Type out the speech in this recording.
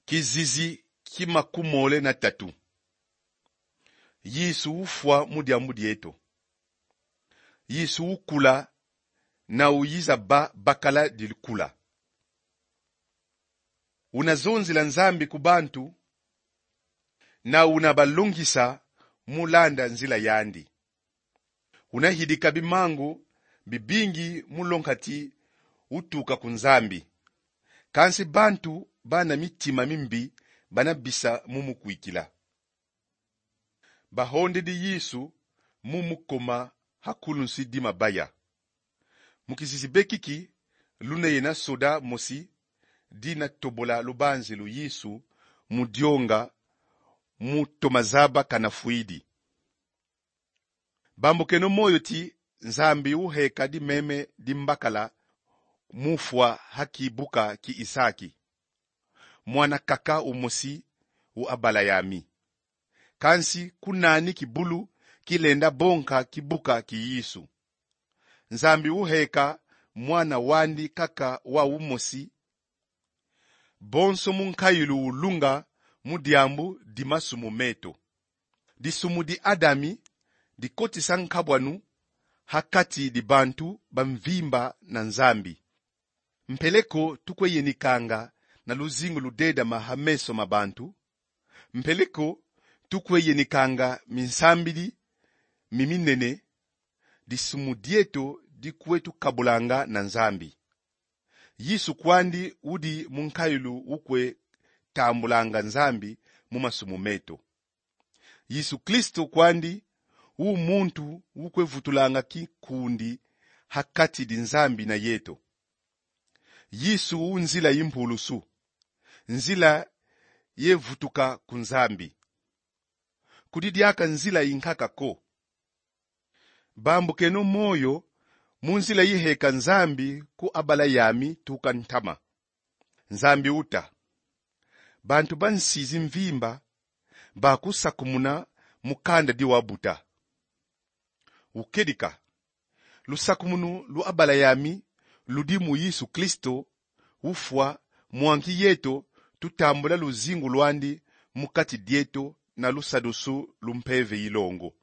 Kizizi kimakumole na tatu. Yesu ufwa mudiambu dieto. Yesu ukula na uyiza bakala dilikula. Unazonzila nzambi kubantu na unabalungisa mulanda nzila yandi. Unahidika bimangu bibingi mulonkati utuka kunzambi. Kansi bantu bana mitima mimbi bana bisa mumukuikila. Bahonde di Yesu mumukoma hakulunsi di mabaya. Mukisisi bekiki luna yena soda mosi dina tobola lubanzilu Yesu mudionga mutomazaba kanafuidi. Bambukeno moyo ti nzambi uheka di meme di mbakala mufwa hakibuka ki Isaki. Mwana kaka umosi uabala yami. Kansi kunani kibulu kilenda bonka kibuka ki Yesu. Nzambi uheka mwana wandi kaka wa umosi. Bonso munkayulu ulunga mudiambu di masumu meto. Di sumu di Adami di koti sankabwanu hakati di bantu bamvimba na nzambi. Mpeleko tukwe yenikanga na luzingu ludeda mahameso mabantu. Mpeleko tukwe yenikanga minsambili miminene di sumu dieto di kwetu kabulanga na nzambi. Yesu kwandi udi munkayulu ukwe tambulanga nzambi mumasumu meto. Yesu Kristo kwandi muntu ukwe vutulanga kikundi hakati di nzambi na yeto. Yesu unzila yimpulusu. Nzila ye vutuka kunzambi. Kudidiaka nzila yinkaka ko. Bambukeno moyo munzila yiheka nzambi ku abala yami tukantama. Nzambi uta. Bantu bansizi mvimba bakusakumuna mukanda diwabuta. Ukedika. Lusakumunu lu abala yami ludimu Yesu Kristo ufwa mwanki yeto tutambula luzingu lwandi mukati dieto na lusadusu lumpeve ilongo.